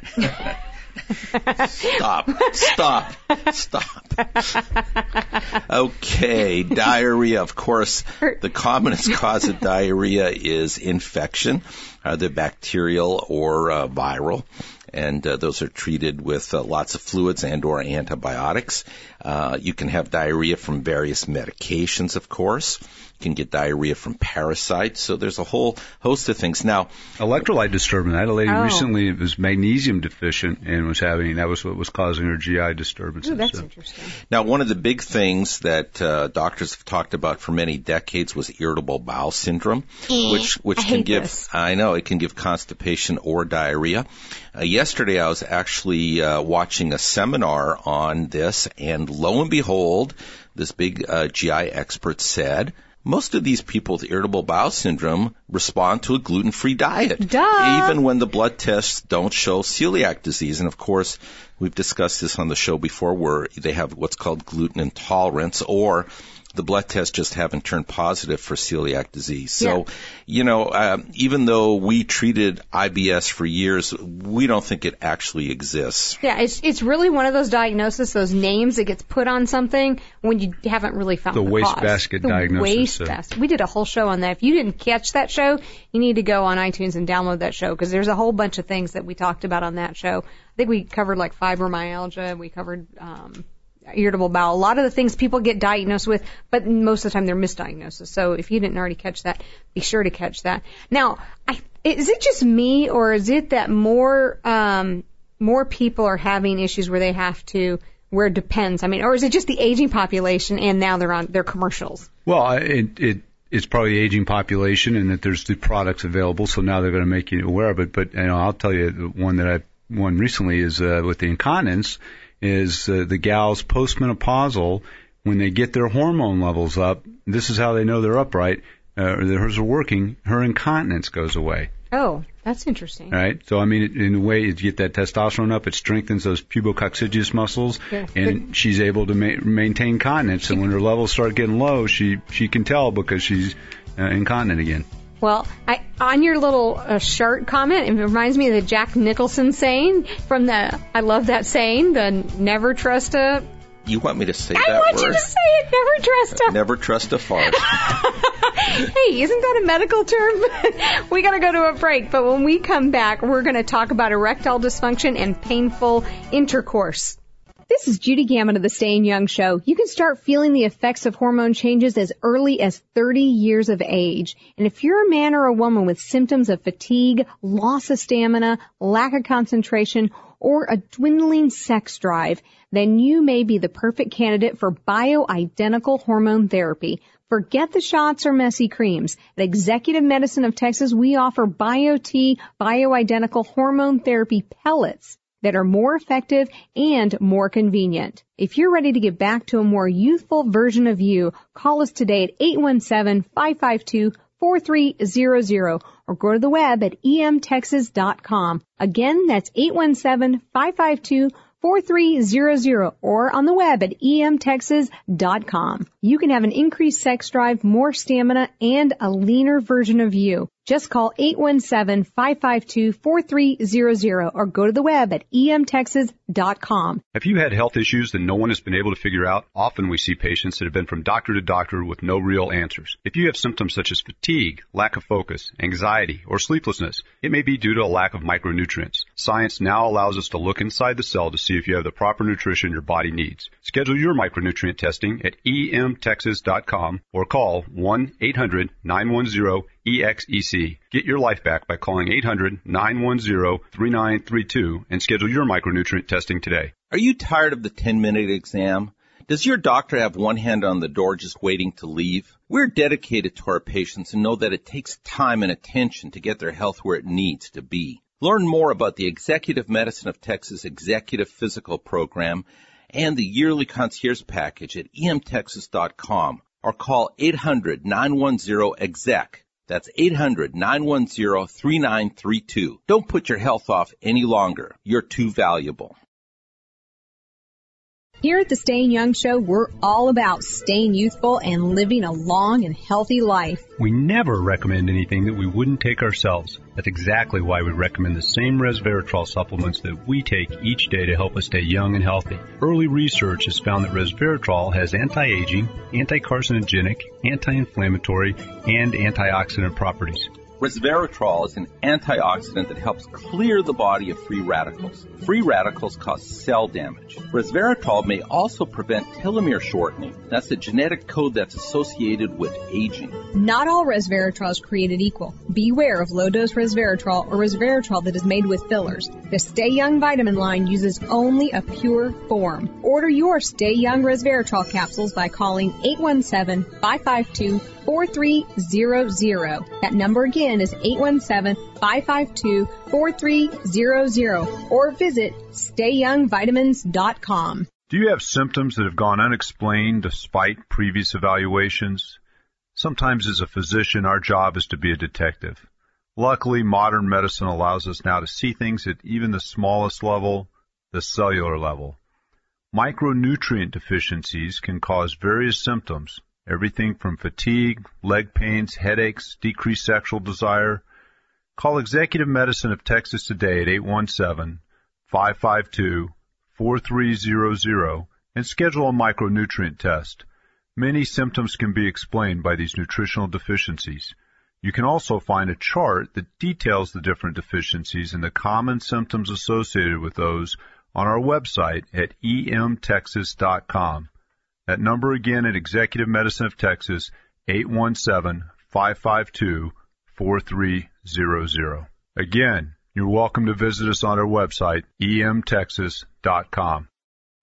Stop. Okay, diarrhea. Of course, the commonest cause of diarrhea is infection, either bacterial or viral. And those are treated with lots of fluids and or antibiotics. You can have diarrhea from various medications, of course. You can get diarrhea from parasites. So there's a whole host of things. Now, electrolyte disturbance. I had a lady recently who was magnesium deficient and that was what was causing her GI disturbances. Ooh, that's interesting. Now, one of the big things that doctors have talked about for many decades was irritable bowel syndrome, which can give, I know, it can give constipation or diarrhea. Yesterday, I was actually watching a seminar on this, and lo and behold, this big GI expert said, most of these people with irritable bowel syndrome respond to a gluten-free diet, even when the blood tests don't show celiac disease. And, of course, we've discussed this on the show before, where they have what's called gluten intolerance, or the blood tests just haven't turned positive for celiac disease. So, even though we treated IBS for years, we don't think it actually exists. Yeah, it's really one of those diagnoses, those names that gets put on something when you haven't really found the cause. Wastebasket diagnosis. The wastebasket. We did a whole show on that. If you didn't catch that show, you need to go on iTunes and download that show, because there's a whole bunch of things that we talked about on that show. I think we covered like fibromyalgia. We covered irritable bowel, a lot of the things people get diagnosed with, but most of the time they're misdiagnoses. So if you didn't already catch that, be sure to catch that. Now, is it just me, or is it that more people are having issues where they have to, where it depends? I mean, or is it just the aging population and now they're on their commercials? Well, it's probably the aging population and that there's the products available, so now they're going to make you aware of it. But I'll tell you, the one that I won recently is with the incontinence. Is the gals postmenopausal, when they get their hormone levels up, this is how they know they're upright, hers are working, her incontinence goes away. Oh, that's interesting. Right? So, I mean, in a way, you get that testosterone up, it strengthens those pubococcygeus muscles, and she's able to maintain continence. And when her levels start getting low, she can tell because she's incontinent again. Well, on your little shirt comment, it reminds me of the Jack Nicholson saying from I love that saying, the never trust a... You want me to say that word? I want you to say it, never trust a... Never trust a fart. Hey, isn't that a medical term? We got to go to a break, but when we come back, we're going to talk about erectile dysfunction and painful intercourse. This is Judy Gammon of the Staying Young Show. You can start feeling the effects of hormone changes as early as 30 years of age. And if you're a man or a woman with symptoms of fatigue, loss of stamina, lack of concentration, or a dwindling sex drive, then you may be the perfect candidate for bioidentical hormone therapy. Forget the shots or messy creams. At Executive Medicine of Texas, we offer BioT bioidentical hormone therapy pellets that are more effective and more convenient. If you're ready to get back to a more youthful version of you, call us today at 817-552-4300 or go to the web at emtexas.com. Again, that's 817-552-4300 or on the web at emtexas.com. You can have an increased sex drive, more stamina, and a leaner version of you. Just call 817-552-4300 or go to the web at emtexas.com. Have you had health issues that no one has been able to figure out? Often we see patients that have been from doctor to doctor with no real answers. If you have symptoms such as fatigue, lack of focus, anxiety, or sleeplessness, it may be due to a lack of micronutrients. Science now allows us to look inside the cell to see if you have the proper nutrition your body needs. Schedule your micronutrient testing at emtexas.com or call 1-800-910-EXEC. Get your life back by calling 800-910-3932 and schedule your micronutrient testing today. Are you tired of the 10-minute exam? Does your doctor have one hand on the door just waiting to leave? We're dedicated to our patients and know that it takes time and attention to get their health where it needs to be. Learn more about the Executive Medicine of Texas Executive Physical Program and the yearly concierge package at emtexas.com or call 800-910-EXEC. That's 800-910-3932. Don't put your health off any longer. You're too valuable. Here at the Staying Young Show, we're all about staying youthful and living a long and healthy life. We never recommend anything that we wouldn't take ourselves. That's exactly why we recommend the same resveratrol supplements that we take each day to help us stay young and healthy. Early research has found that resveratrol has anti-aging, anti-carcinogenic, anti-inflammatory, and antioxidant properties. Resveratrol is an antioxidant that helps clear the body of free radicals. Free radicals cause cell damage. Resveratrol may also prevent telomere shortening. That's a genetic code that's associated with aging. Not all resveratrol is created equal. Beware of low-dose resveratrol or resveratrol that is made with fillers. The Stay Young vitamin line uses only a pure form. Order your Stay Young resveratrol capsules by calling 817-552-4300. That number again is 817-552-4300 or visit StayYoungVitamins.com. Do you have symptoms that have gone unexplained despite previous evaluations? Sometimes as a physician, our job is to be a detective. Luckily, modern medicine allows us now to see things at even the smallest level, the cellular level. Micronutrient deficiencies can cause various symptoms, everything from fatigue, leg pains, headaches, decreased sexual desire. Call Executive Medicine of Texas today at 817-552-4300 and schedule a micronutrient test. Many symptoms can be explained by these nutritional deficiencies. You can also find a chart that details the different deficiencies and the common symptoms associated with those on our website at emtexas.com. That number again at Executive Medicine of Texas, 817-552-4300. Again, you're welcome to visit us on our website, emtexas.com.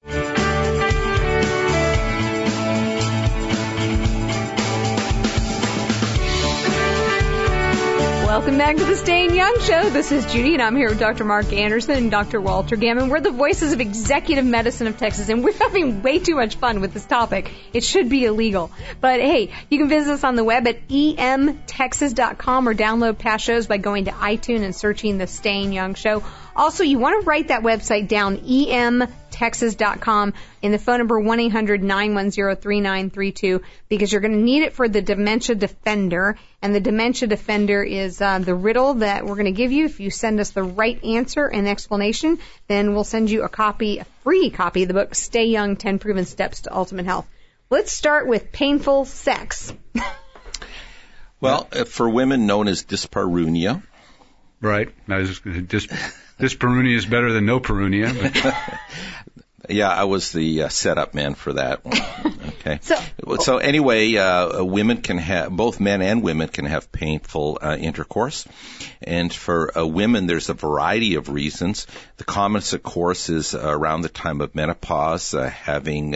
Welcome back to the Staying Young Show. This is Judy, and I'm here with Dr. Mark Anderson and Dr. Walter Gammon. We're the voices of Executive Medicine of Texas, and we're having way too much fun with this topic. It should be illegal. But, hey, you can visit us on the web at emtexas.com or download past shows by going to iTunes and searching the Staying Young Show. Also, you want to write that website down, emtexas.com, in the phone number 1-800-910-3932, because you're going to need it for the Dementia Defender. And the Dementia Defender is the riddle that we're going to give you. If you send us the right answer and explanation, then we'll send you a free copy of the book, Stay Young, 10 Proven Steps to Ultimate Health. Let's start with painful sex. Well, for women known as dyspareunia. Right. Dyspareunia is better than no pareunia. Yeah, I was the setup man for that one. Okay. So anyway, women can have, both men and women can have painful intercourse. And for women, there's a variety of reasons. The commonest, of course, is around the time of menopause, having,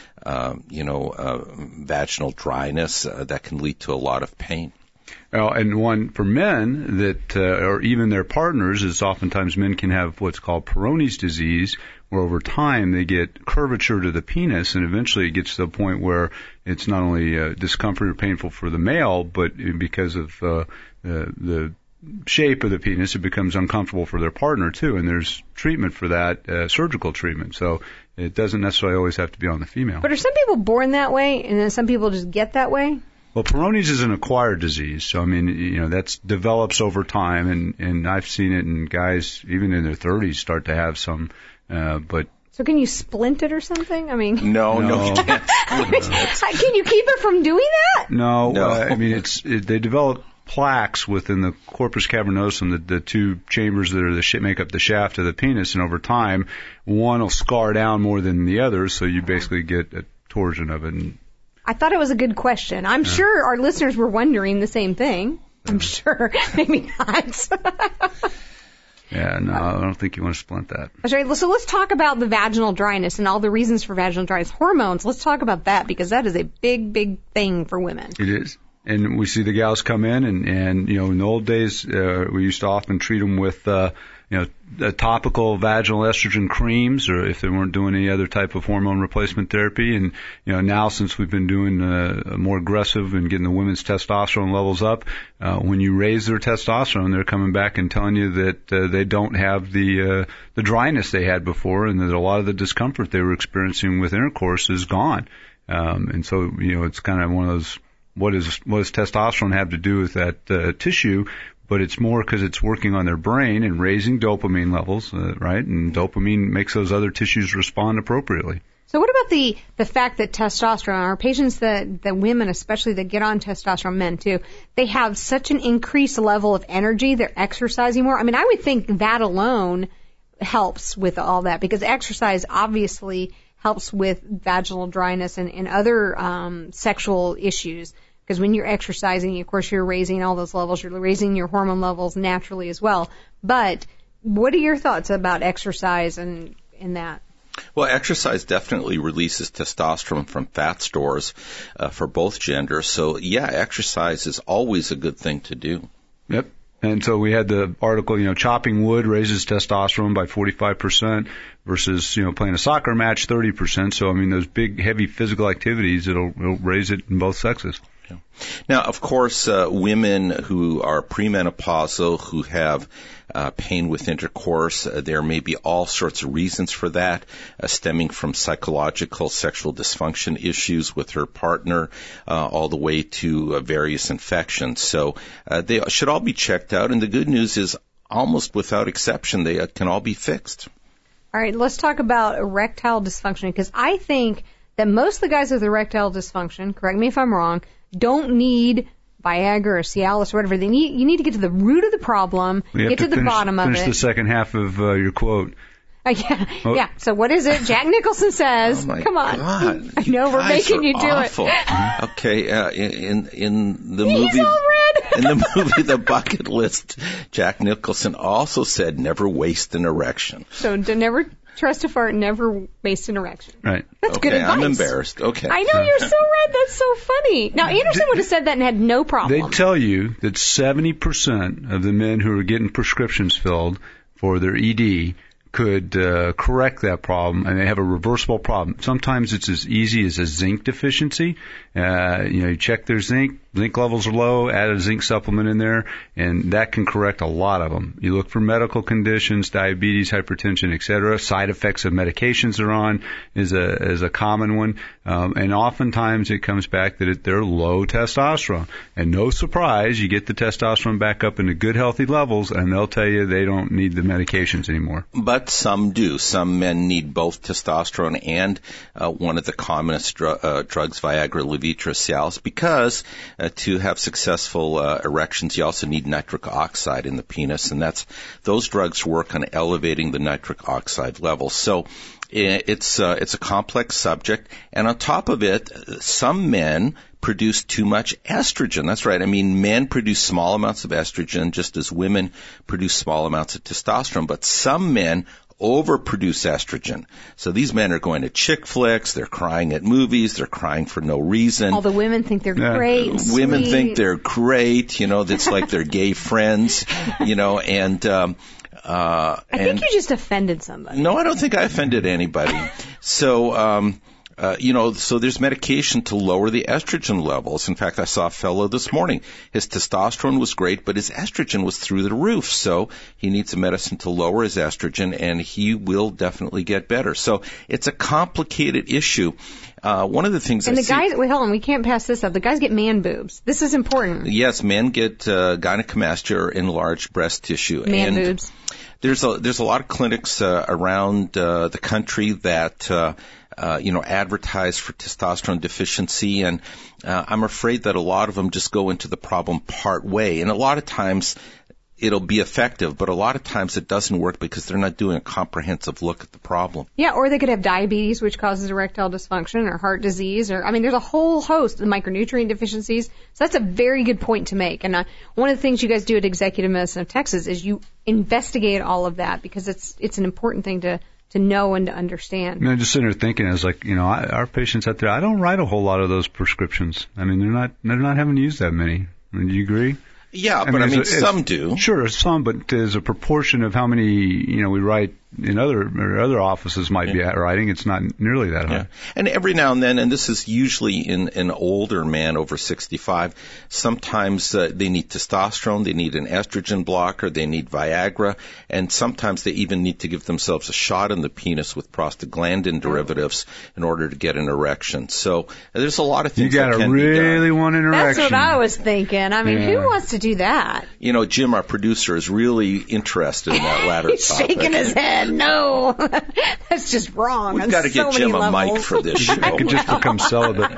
vaginal dryness that can lead to a lot of pain. And one for men that, or even their partners, is oftentimes men can have what's called Peyronie's disease, where over time they get curvature to the penis, and eventually it gets to the point where it's not only discomfort or painful for the male, but because of the shape of the penis, it becomes uncomfortable for their partner too. And there's treatment for that, surgical treatment. So it doesn't necessarily always have to be on the female. But are some people born that way, and then some people just get that way? Well, Peyronie's is an acquired disease, so I mean, that develops over time, and I've seen it in guys even in their 30s start to have some, but. So can you splint it or something? I mean, no, you can't. Can you keep it from doing that? No. I mean, they develop plaques within the corpus cavernosum, the two chambers that are make up the shaft of the penis, and over time, one will scar down more than the other, so you basically get a torsion of it. I thought it was a good question. I'm sure our listeners were wondering the same thing. I'm sure. Maybe not. Yeah, no, I don't think you want to splint that. Okay, so let's talk about the vaginal dryness and all the reasons for vaginal dryness. Hormones, let's talk about that because that is a big, big thing for women. It is. And we see the gals come in and in the old days, we used to often treat them with, topical vaginal estrogen creams, or if they weren't doing any other type of hormone replacement therapy. And, now since we've been doing more aggressive and getting the women's testosterone levels up, when you raise their testosterone, they're coming back and telling you that they don't have the dryness they had before, and that a lot of the discomfort they were experiencing with intercourse is gone. And so, it's kind of one of those, what does testosterone have to do with that tissue? But it's more because it's working on their brain and raising dopamine levels, right? And dopamine makes those other tissues respond appropriately. So what about the fact that testosterone, our patients, the women especially that get on testosterone, men too, they have such an increased level of energy, they're exercising more. I mean, I would think that alone helps with all that because exercise obviously helps with vaginal dryness and other sexual issues. Because when you're exercising, of course, you're raising all those levels. You're raising your hormone levels naturally as well. But what are your thoughts about exercise and that? Well, exercise definitely releases testosterone from fat stores for both genders. So, yeah, exercise is always a good thing to do. Yep. And so we had the article, chopping wood raises testosterone by 45% versus, playing a soccer match 30%. So, I mean, those big, heavy physical activities, it'll raise it in both sexes. Yeah. Now, of course, women who are premenopausal, who have pain with intercourse, there may be all sorts of reasons for that, stemming from psychological sexual dysfunction issues with her partner, all the way to various infections. So they should all be checked out. And the good news is, almost without exception, they can all be fixed. All right, let's talk about erectile dysfunction, because I think that most of the guys with erectile dysfunction, correct me if I'm wrong, don't need Viagra or Cialis or whatever. You need to get to the root of the problem, get to the bottom of it. Finish the second half of your quote. Yeah. So what is it? Jack Nicholson says, "Come on." God, I know we're making you do awful. it. Okay, in the movie, he's all red. In the movie The Bucket List, Jack Nicholson also said, "Never waste an erection." So to never trust a fart, never waste an erection. Right. That's good advice. I'm embarrassed. Okay. I know, you're so right. That's so funny. Now, Anderson would have said that and had no problem. They tell you that 70% of the men who are getting prescriptions filled for their ED could correct that problem, and they have a reversible problem. Sometimes it's as easy as a zinc deficiency. You check their zinc levels are low, add a zinc supplement in there, and that can correct a lot of them. You look for medical conditions, diabetes, hypertension, etc. Side effects of medications they're on is a common one, and oftentimes it comes back that they're low testosterone. And no surprise, you get the testosterone back up into good, healthy levels, and they'll tell you they don't need the medications anymore. But some do. Some men need both testosterone and one of the commonest drugs, Viagra, Levitra, Cialis, because to have successful erections, you also need nitric oxide in the penis, and those drugs work on elevating the nitric oxide levels. So it's a complex subject, and on top of it, some men produce too much estrogen. That's right. I mean, men produce small amounts of estrogen just as women produce small amounts of testosterone, but some men overproduce estrogen. So these men are going to chick flicks, they're crying at movies, they're crying for no reason. All the women think they're great. Women think they're great, it's like they're gay friends, and I think you just offended somebody. No, I don't think I offended anybody. So so there's medication to lower the estrogen levels. In fact, I saw a fellow this morning. His testosterone was great, but his estrogen was through the roof. So he needs a medicine to lower his estrogen, and he will definitely get better. So it's a complicated issue. One of the things and the guys, wait, hold on, we can't pass this up. The guys get man boobs. This is important. Yes, men get gynecomastia or enlarged breast tissue. Man boobs. There's a lot of clinics around the country that advertise for testosterone deficiency, and I'm afraid that a lot of them just go into the problem part way. And a lot of times it'll be effective, but a lot of times it doesn't work because they're not doing a comprehensive look at the problem. Yeah, or they could have diabetes, which causes erectile dysfunction, or heart disease, or, there's a whole host of micronutrient deficiencies. So that's a very good point to make. And one of the things you guys do at Executive Medicine of Texas is you investigate all of that, because it's an important thing to know and to understand. I'm just sitting there thinking, as our patients out there, I don't write a whole lot of those prescriptions. They're not having to use that many. Do you agree? Yeah, but some do. Sure, some, but as a proportion of how many, we write in other offices might be writing, it's not nearly that high. Yeah. And every now and then, and this is usually in an older man over 65, sometimes they need testosterone, they need an estrogen blocker, they need Viagra, and sometimes they even need to give themselves a shot in the penis with prostaglandin derivatives in order to get an erection. So there's a lot of things that can be done. You gotta really want an erection. That's what I was thinking. Who wants to do that? Jim, our producer, is really interested in that latter He's topic. shaking his head. No, that's just wrong. We've got to get Jim a mic for this show. I could just become celibate.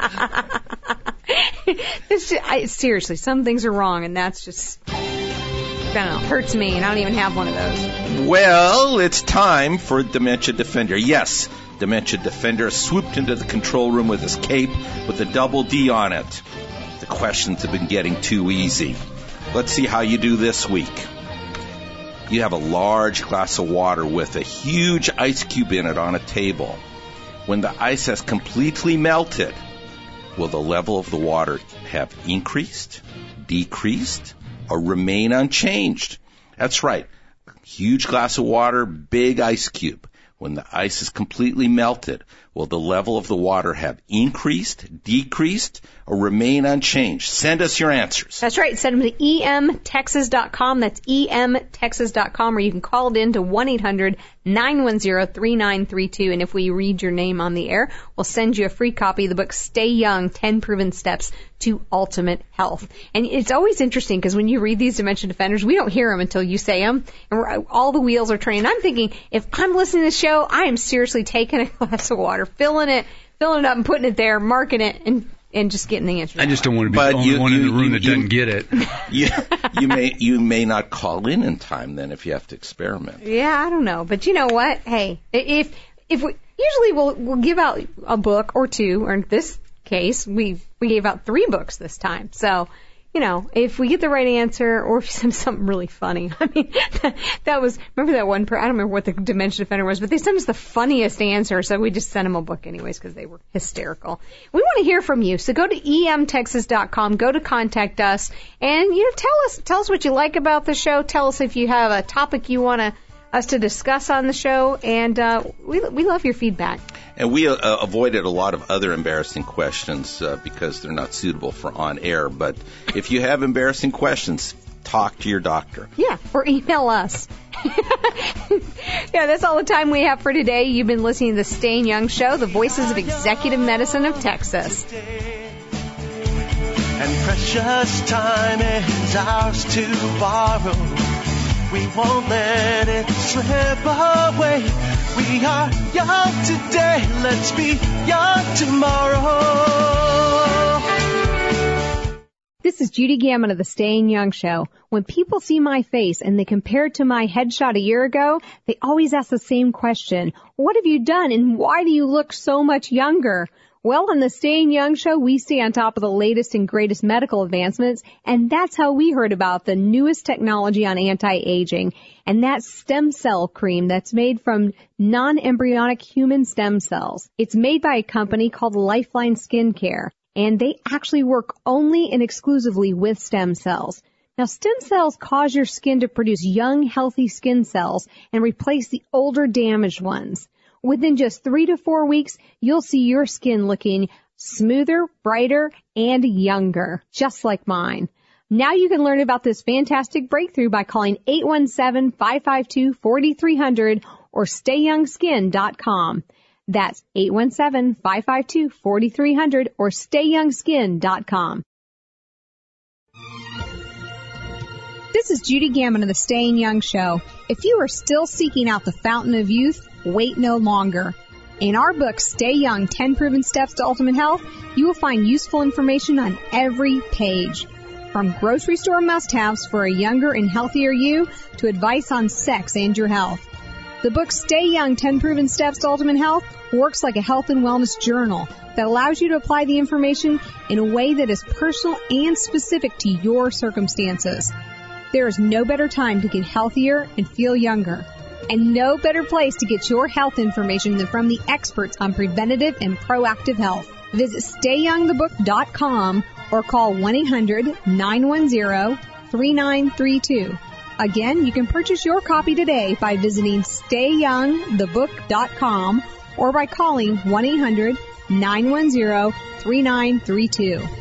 Seriously, some things are wrong, and that's just, I don't know, hurts me, and I don't even have one of those. Well, it's time for Dementia Defender. Yes, Dementia Defender swooped into the control room with his cape with a double D on it. The questions have been getting too easy. Let's see how you do this week. You have a large glass of water with a huge ice cube in it on a table. When the ice has completely melted, will the level of the water have increased, decreased, or remain unchanged? That's right. Huge glass of water, big ice cube. When the ice is completely melted, will the level of the water have increased, decreased, or remain unchanged? Send us your answers. That's right. Send them to emtexas.com. That's emtexas.com, or you can call it in to 1-800-910-3932. And if we read your name on the air, we'll send you a free copy of the book, Stay Young, 10 Proven Steps to Ultimate Health. And it's always interesting because when you read these Dementia Defenders, we don't hear them until you say them. And all the wheels are turning. I'm thinking, if I'm listening to the show, I am seriously taking a glass of water, filling it up and putting it there, marking it, and just getting the answer. I just don't want to be the only one in the room that doesn't get it. You may not call in time then if you have to experiment. Yeah, I don't know, but you know what? Hey, if we usually we'll give out a book or two, or in this case we gave out 3 books this time. So, if we get the right answer, or if you send something really funny. That was, remember that one, I don't remember what the Dementia Defender was, but they sent us the funniest answer, so we just sent them a book anyways because they were hysterical. We want to hear from you, so go to emtexas.com, go to Contact Us, and, tell us what you like about the show. Tell us if you have a topic you want us to discuss on the show, and we love your feedback. And we avoided a lot of other embarrassing questions because they're not suitable for on air. But if you have embarrassing questions, talk to your doctor. Yeah, or email us. Yeah, that's all the time we have for today. You've been listening to the Staying Young Show, the voices of Executive Medicine of Texas. And precious time is ours to borrow. We won't let it slip away. We are young today. Let's be young tomorrow. This is Judy Gammon of the Staying Young Show. When people see my face and they compare it to my headshot a year ago, they always ask the same question. What have you done and why do you look so much younger? Well, on the Staying Young Show, we stay on top of the latest and greatest medical advancements, and that's how we heard about the newest technology on anti-aging, and that's stem cell cream that's made from non-embryonic human stem cells. It's made by a company called Lifeline Skincare, and they actually work only and exclusively with stem cells. Now, stem cells cause your skin to produce young, healthy skin cells and replace the older, damaged ones. Within just 3 to 4 weeks, you'll see your skin looking smoother, brighter, and younger, just like mine. Now you can learn about this fantastic breakthrough by calling 817-552-4300 or stayyoungskin.com. That's 817-552-4300 or StayYoungSkin.com. This is Judy Gammon of the Staying Young Show. If you are still seeking out the fountain of youth, wait no longer. In our book, Stay Young, 10 Proven Steps to Ultimate Health, you will find useful information on every page. From grocery store must-haves for a younger and healthier you to advice on sex and your health. The book Stay Young, 10 Proven Steps to Ultimate Health works like a health and wellness journal that allows you to apply the information in a way that is personal and specific to your circumstances. There is no better time to get healthier and feel younger, and no better place to get your health information than from the experts on preventative and proactive health. Visit StayYoungTheBook.com or call 1-800-910-3932. Again, you can purchase your copy today by visiting StayYoungTheBook.com or by calling 1-800-910-3932.